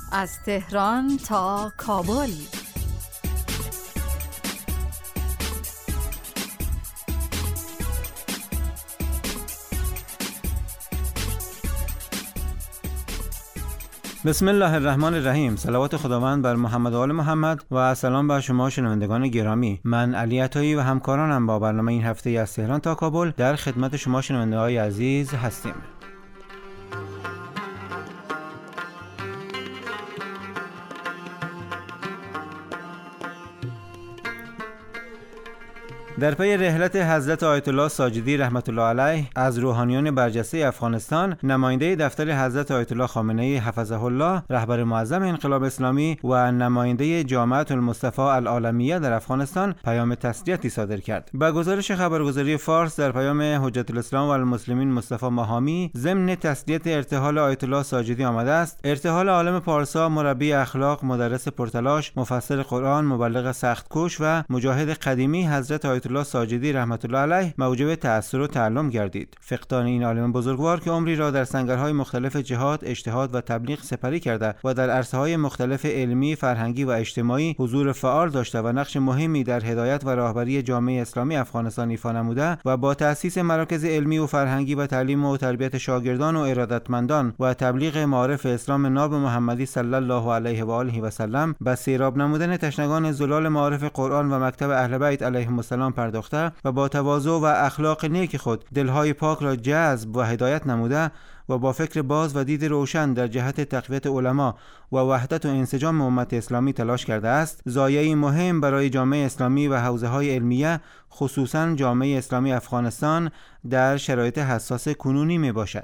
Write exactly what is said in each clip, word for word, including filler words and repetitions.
از تهران تا کابل. بسم الله الرحمن الرحیم. صلوات خداوند بر محمد و آل محمد و سلام بر شما شنوندگان گرامی. من علی عطایی و همکارانم با برنامه این هفته از تهران تا کابل در خدمت شما شنونده‌های عزیز هستیم. در پی رحلت حضرت آیت الله ساجدی رحمت الله علیه از روحانیان برجسته افغانستان، نماینده دفتر حضرت آیت الله خامنه‌ای حفظه الله رهبر معظم انقلاب اسلامی و نماینده جامعه المصطفى العالمیه در افغانستان پیام تسلیتی صادر کرد. با گزارش خبرگزاری فارس در پیام حجت الاسلام و المسلمین مصطفی ماهامی ضمن تسلیت ارتحال آیت الله ساجدی آمده است: ارتحال عالم پارسا، مربی اخلاق، مدرس پرتلاش، مفسر قرآن، مبلغ سختکوش و مجاهد قدیمی حضرت آیت الله ساجدی رحمت الله علیه موجب تأثیر و تعلم گردید. فقدان این عالم بزرگوار که عمری را در سنگرهای مختلف جهاد، اجتهاد و تبلیغ سپری کرده و در عرصه‌های مختلف علمی، فرهنگی و اجتماعی حضور فعال داشته و نقش مهمی در هدایت و راهبری جامعه اسلامی افغانستان ایفا نموده و با تأسیس مراکز علمی و فرهنگی و تعلیم و تربیت شاگردان و ارادتمندان و تبلیغ معارف اسلام ناب محمدی صلی الله علیه و آله و سلم به سیراب نمودن تشنگان زلال معارف قرآن و مکتب اهل بیت علیهم السلام پرداخته و با تواضع و اخلاق نیک خود دلهای پاک را جذب و هدایت نموده و با فکر باز و دید روشن در جهت تقویت علما و وحدت و انسجام امت اسلامی تلاش کرده است، ضایعی مهم برای جامعه اسلامی و حوزه‌های علمیه، خصوصاً جامعه اسلامی افغانستان در شرایط حساس کنونی می باشد.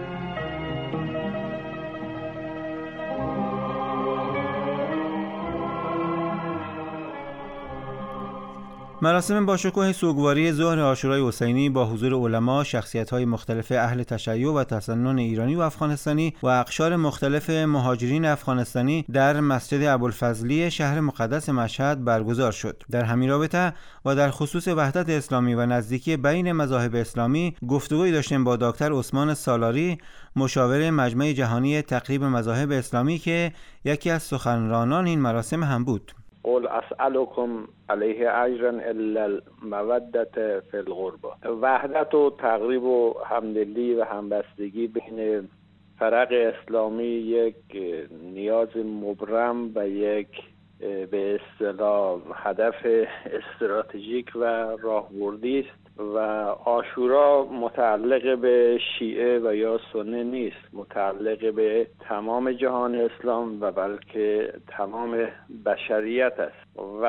مراسم باشکوه سوگواری ظهر عاشورای حسینی با حضور علما، شخصیت‌های مختلف اهل تشیع و تسنن ایرانی و افغانستانی و اقشار مختلف مهاجرین افغانستانی در مسجد ابوالفضلی شهر مقدس مشهد برگزار شد. در همین رابطه و در خصوص وحدت اسلامی و نزدیکی بین مذاهب اسلامی گفتگوی داشتیم با دکتر عثمان سالاری، مشاور مجمع جهانی تقریب مذاهب اسلامی که یکی از سخنرانان این مراسم هم بود. قل اسألكم علیه اجرا الا المودة فی القربى. وحدت و تقریب و همدلی و همبستگی بین فرق اسلامی یک نیاز مبرم و یک به اصطلاح هدف استراتژیک و راهبردی است و عاشورا متعلق به شیعه و یا سنی نیست، متعلق به تمام جهان اسلام و بلکه تمام بشریت است و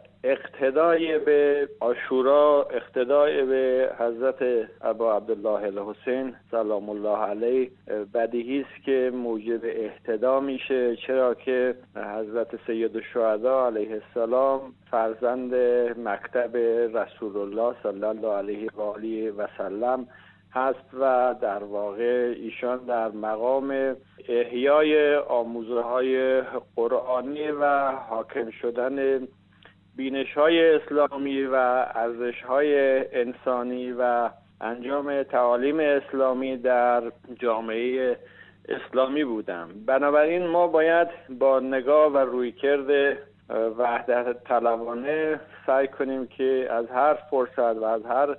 اقتدای به عاشورا اقتدای به حضرت ابا عبدالله الحسین سلام الله علیه بدیهی است که موجب اهتدا میشه، چرا که حضرت سید الشهدا علیه السلام فرزند مکتب رسول الله صلی الله علیه و آله و سلم هست و در واقع ایشان در مقام احیای آموزه‌های قرآنی و حاکم شدن بینش‌های اسلامی و ارزش‌های انسانی و انجام تعالیم اسلامی در جامعه اسلامی بودند. بنابراین ما باید با نگاه و رویکرد وحدت طلبانه سعی کنیم که از هر فرصت و از هر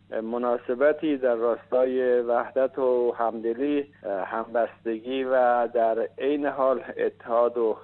مناسبتی در راستای وحدت و همدلی، همبستگی و در عین حال اتحاد و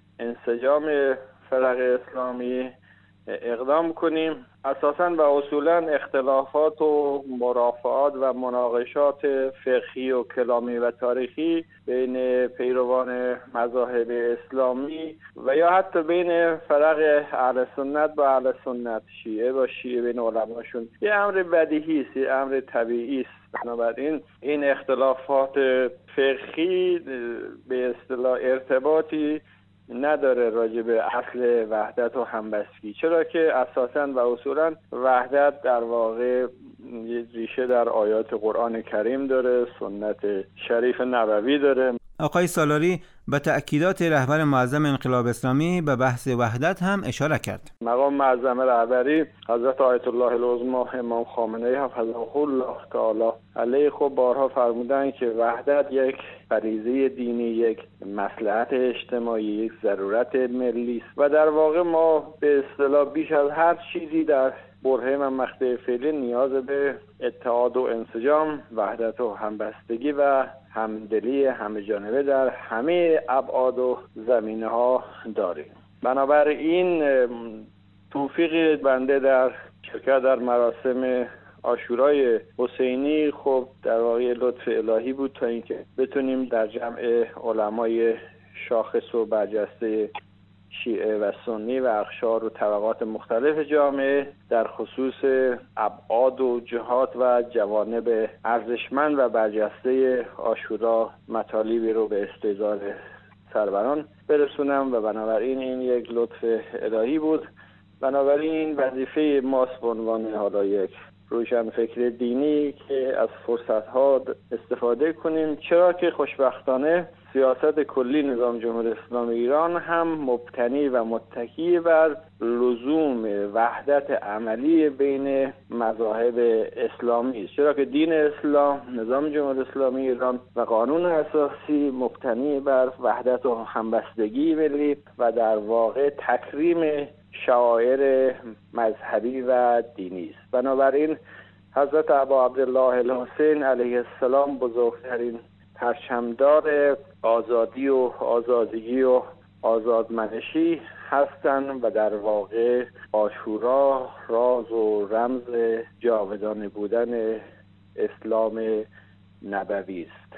انسجام فرق اسلامی اقدام کنیم. اساساً و اصولاً اختلافات و مرافعات و مناقشات فقهی و کلامی و تاریخی بین پیروان مذاهب اسلامی و یا حتی بین فرق اهل سنت با اهل سنت، شیعه با شیعه، بین علماشون یه امر بدیهی است، یه امر طبیعی است. بنابراین این اختلافات فقهی به اصطلاح ارتباطی نداره راجع به اصل وحدت و همبستگی، چرا که اساساً و اصولاً وحدت در واقع ریشه در آیات قرآن کریم داره، سنت شریف نبوی داره. آقای سالاری به تأکیدات رهبر معظم انقلاب اسلامی به بحث وحدت هم اشاره کرد. مقام معظم رهبری حضرت آیت الله العظما امام خامنه ای حفظه الله تعالی علیه خب بارها فرمودند که وحدت یک فریضه دینی، یک مصلحت اجتماعی، یک ضرورت ملی است و در واقع ما به اصطلاح بیش از هر چیزی در برهه و مقطع فعلی نیاز به اتحاد و انسجام، وحدت و همبستگی و همدلی همه جانبه در همه ابعاد و زمینه ها داریم. بنابراین توفیق بنده در شرکت در مراسم عاشورای حسینی خب در واقع لطف الهی بود تا اینکه بتونیم در جمع علمای شاخص و برجسته شیعه و سنی و اقشار و طبقات مختلف جامعه در خصوص ابعاد و جهات و جوانب ارزشمند و برجسته عاشورا مطالبی رو به استحضار سروران برسونم و بنابراین این یک لطف الهی بود. بنابراین وظیفه ماست به عنوان حالا یک روشنفکر دینی که از فرصت‌ها استفاده کنیم، چرا که خوشبختانه سیاست کلی نظام جمهوری اسلامی ایران هم مبتنی و متکی بر لزوم وحدت عملی بین مذاهب اسلامی است، چرا که دین اسلام، نظام جمهوری اسلامی ایران و قانون اساسی مبتنی بر وحدت و همبستگی ملی و در واقع تکریم شعائر مذهبی و دینی است. بنابراین حضرت ابا عبدالله الحسین علیه السلام بزرگترین پرچمدار آزادی و آزادگی و آزادمنشی هستند و در واقع عاشورا راز و رمز جاودانه بودن اسلام نبوی است.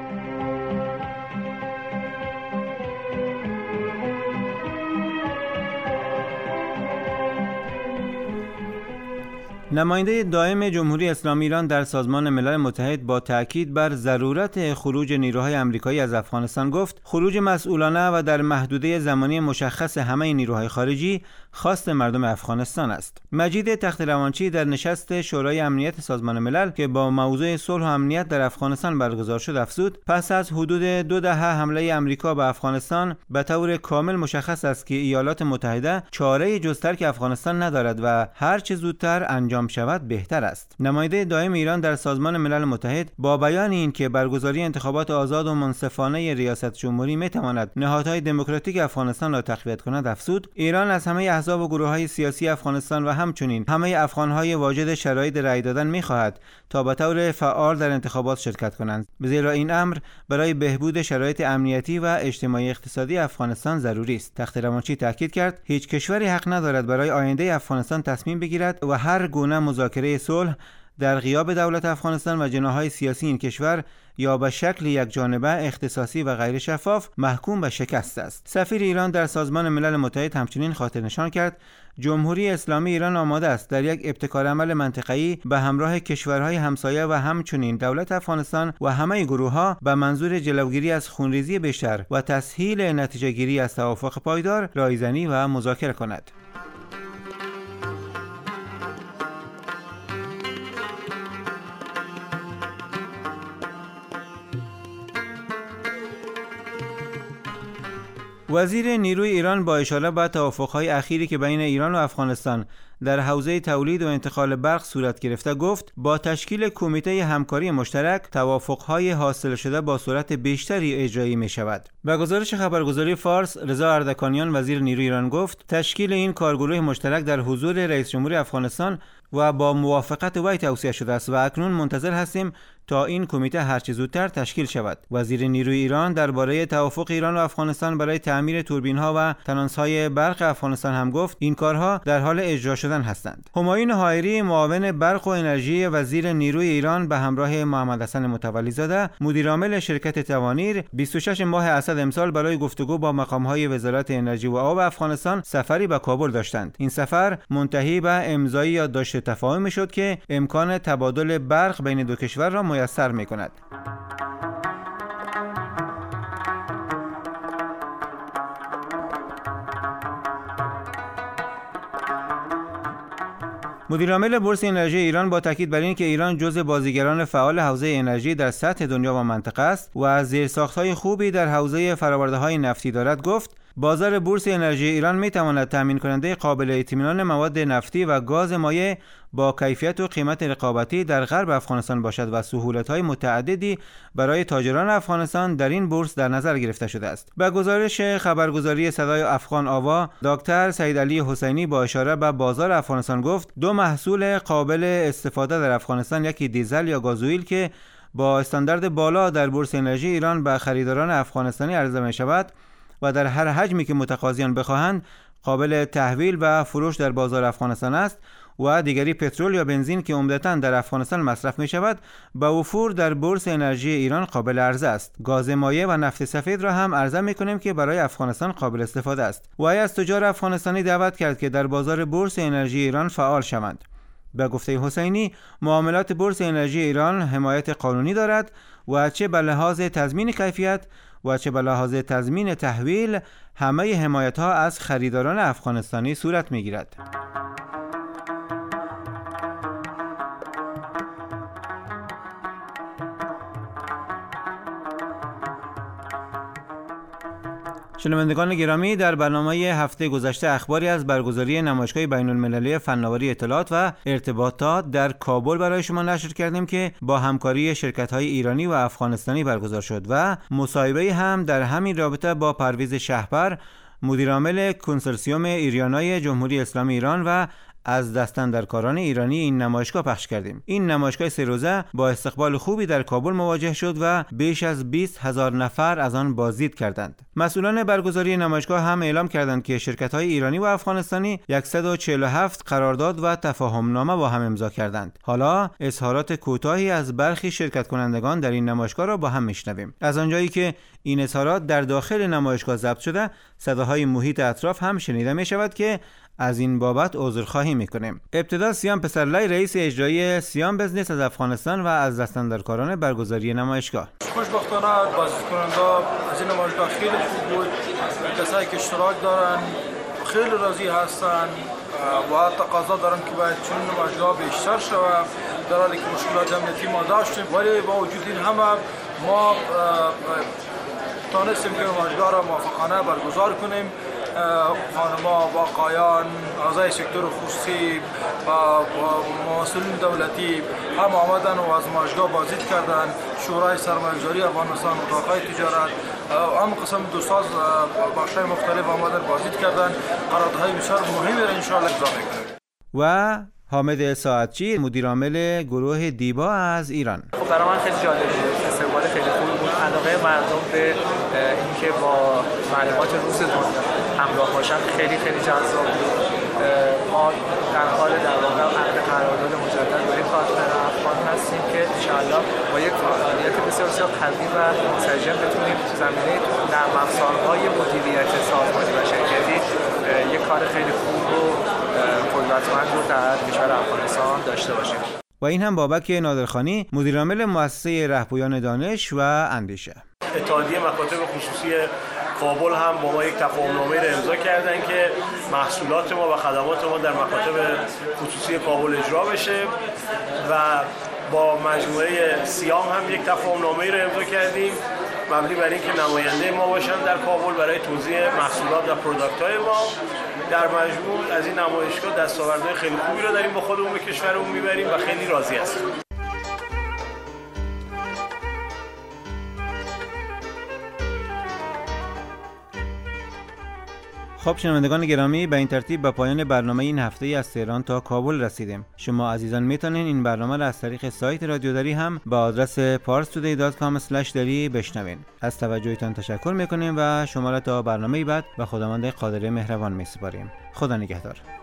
نماینده دائم جمهوری اسلامی ایران در سازمان ملل متحد با تاکید بر ضرورت خروج نیروهای آمریکایی از افغانستان گفت خروج مسئولانه و در محدوده زمانی مشخص همه نیروهای خارجی خواست مردم افغانستان است. مجید تخت‌روانچی در نشست شورای امنیت سازمان ملل که با موضوع صلح و امنیت در افغانستان برگزار شد افزود پس از حدود دو دهه حمله آمریکا به افغانستان به طور کامل مشخص است که ایالات متحده چاره‌ای جز ترک افغانستان ندارد و هر چه زودتر انجام شود بهتر است. نماینده دائم ایران در سازمان ملل متحد با بیان این که برگزاری انتخابات آزاد و منصفانه ریاست جمهوری میتواند نهادهای دموکراتیک افغانستان را تقویت کند افزود ایران از همه احزاب و گروه‌های سیاسی افغانستان و همچنین همه افغان‌های واجد شرایط رأی دادن می‌خواهد تا به طور فعال در انتخابات شرکت کنند، زیرا این امر برای بهبود شرایط امنیتی و اجتماعی اقتصادی افغانستان ضروری است. تخت‌روانچی تاکید کرد هیچ کشوری حق ندارد برای آینده افغانستان تصمیم بگیرد و هر گونه مذاکره صلح در غیاب دولت افغانستان و جناح‌های سیاسی این کشور یا به شکل یک جانبه اختصاصی و غیر شفاف محکوم به شکست است. سفیر ایران در سازمان ملل متحد همچنین خاطر نشان کرد جمهوری اسلامی ایران آماده است در یک ابتکار عمل منطقه‌ای به همراه کشورهای همسایه و همچنین دولت افغانستان و همه گروه‌ها به منظور جلوگیری از خونریزی بیشتر و تسهیل نتیجه گیری از توافق پایدار رایزنی و مذاکره کند. وزیر نیروی ایران با اشاره به توافق‌های اخیری که بین ایران و افغانستان در حوزه تولید و انتقال برق صورت گرفته گفت با تشکیل کمیته همکاری مشترک توافق‌های حاصل شده با سرعت بیشتری اجرایی می‌شود. به گزارش خبرگزاری فارس، رضا اردکانیان وزیر نیروی ایران گفت تشکیل این کارگروه مشترک در حضور رئیس جمهور افغانستان و با موافقت وی توصیه شده است و اکنون منتظر هستیم تا این کمیته هرچه زودتر تشکیل شود. وزیر نیروی ایران درباره توافق ایران و افغانستان برای تعمیر توربین‌ها و تنانس‌های برق افغانستان هم گفت این کارها در حال اجرا شدن هستند. همایون حایری معاون برق و انرژی وزیر نیروی ایران به همراه محمد حسن متولی‌زاده مدیر عامل شرکت توانیر بیست و ششم ماه اسد امسال برای گفتگو با مقام‌های وزارت انرژی و آب افغانستان سفری به کابل داشتند. این سفر منتهی به امضای یادداشت تفاهمی شد که امکان تبادل برق بین دو کشور را میسر می‌کند. مدیرعامل بورس انرژی ایران با تاکید بر این که ایران جزو بازیگران فعال حوزه انرژی در سطح دنیا و منطقه است و از زیرساخت‌های خوبی در حوزه فرآورده‌های نفتی دارد گفت بازار بورس انرژی ایران می‌تواند تامین کننده قابل اطمینان مواد نفتی و گاز مایع با کیفیت و قیمت رقابتی در غرب افغانستان باشد و سهولت‌های متعددی برای تاجران افغانستان در این بورس در نظر گرفته شده است. به گزارش خبرگزاری صدای افغان آوا، دکتر سید علی حسینی با اشاره به بازار افغانستان گفت دو محصول قابل استفاده در افغانستان، یکی دیزل یا گازوئیل که با استاندارد بالا در بورس انرژی ایران به خریداران افغانستانی عرضه می شود و در هر حجمی که متقاضیان بخواهند قابل تحویل و فروش در بازار افغانستان است و دیگری پترول یا بنزین که عمدتاً در افغانستان مصرف می شود به وفور در بورس انرژی ایران قابل عرضه است. گاز مایع و نفت سفید را هم عرضه می کنیم که برای افغانستان قابل استفاده است. و از تجار افغانستانی دعوت کرد که در بازار بورس انرژی ایران فعال شوند. به گفته حسینی، معاملات بورس انرژی ایران حمایت قانونی دارد و چه به لحاظ تضمین کیفیت و چه به لحاظ تضمین تحویل همه حمایت ها از خریداران افغانستانی صورت می گیرد. شنوندگان گرامی، در برنامه هفته گذشته اخباری از برگزاری نمایشگاه بین‌المللی فناوری اطلاعات و ارتباطات در کابل برای شما نشر کردیم که با همکاری شرکت‌های ایرانی و افغانستانی برگزار شد و مصاحبه هم در همین رابطه با پرویز شهپر، مدیرعامل کنسورسیوم ایریانای جمهوری اسلامی ایران و از دستاندرکاران ایرانی این نمایشگاه پخش کردیم. این نمایشگاه سه روزه با استقبال خوبی در کابل مواجه شد و بیش از بیست هزار نفر از آن بازدید کردند. مسئولان برگزاری نمایشگاه هم اعلام کردند که شرکت‌های ایرانی و افغانستانی صد و چهل و هفت قرارداد و تفاهم‌نامه با هم امضا کردند. حالا اظهارات کوتاهی از برخی شرکت کنندگان در این نمایشگاه را با هم میشنویم. از آنجایی که این اظهارات در داخل نمایشگاه ضبط شده، صداهای محیط اطراف هم شنیده می شود که از این بابت عذرخواهی میکنیم. ابتدا سیام پسرلی، رئیس اجرایی سیام بزنس از افغانستان و از دستاندرکاران برگزاری نمایشگاه. خوشبختانه بازدیدکننده از این نمایشگاه خیلی خوب بود. کسایی که اشتراک دارن خیلی راضی هستن و تقاضا دارن که باید چون نمایشگاه بیشتر شود، در حالی که مشکلات امنیتی ما داشتیم ولی با وجود این همه ما تانستیم که نمایشگاه را موفقانه برگزار کنیم. خانما و آقایان، اعضای سکتور خصوصی و مسئولین دولتی هم آمدن و از نمایشگاه بازدید کردند. شورای سرمایه‌گذاری افغانستان، اتاق‌های تجارت، هم قسم دوستاز بخش‌های مختلف آمدن بازدید کردند. قراردادهای بسیار مهمی را ان شاء الله امضا می‌کنیم. و حامد ساعتچی، مدیرعامل گروه دیبا از ایران. خب برای من خیلی جالب بود، استقبال خیلی خوبی بود. علاقه مردم به اینکه با معلومات روز دنیا همراه باشن خیلی خیلی جذاب بود. ما در حال در واقع عقد قرارداد مجدد با یک پارتنر افغان هستیم که انشاءالله با یک فعالیت بسیار بسیار قوی و منسجم بتونیم زمینه نرم افزارهای مدیریت سازمانی و شرکتی یک کار خیلی خوب و قدرتمند رو در کشور افغانستان داشته باشیم. و این هم بابک نادرخانی، مدیرعامل مؤسسه رهبویان دانش و اندیشه. اتحادیه مکاتب خصوصی کابل هم با ما یک تفاهم‌نامه را امضا کردن که محصولات ما و خدمات ما در مکاتب خصوصی کابل اجرا بشه و با مجموعه سیام هم یک تفاهم‌نامه را امضا کردیم مبنی بر اینکه نماینده ما باشن در کابل برای توزیع محصولات و پروداکت‌های ما. در مجموع از این نمایشگاه دستاوردهای خیلی خوبی را داریم با خودمون به کشورمون میبریم و خیلی راضی هستیم. خب شنوندگان گرامی، به این ترتیب به پایان برنامه این هفته از تهران تا کابل رسیدیم. شما عزیزان میتونین این برنامه را از طریق سایت رادیو دری هم با آدرس پارس تودی دات کام اسلش دری بشنوین. از توجهتان تشکر میکنیم و شما را تا برنامه بعد و خداوند قادر مهربان میسپاریم. خدا نگهدار.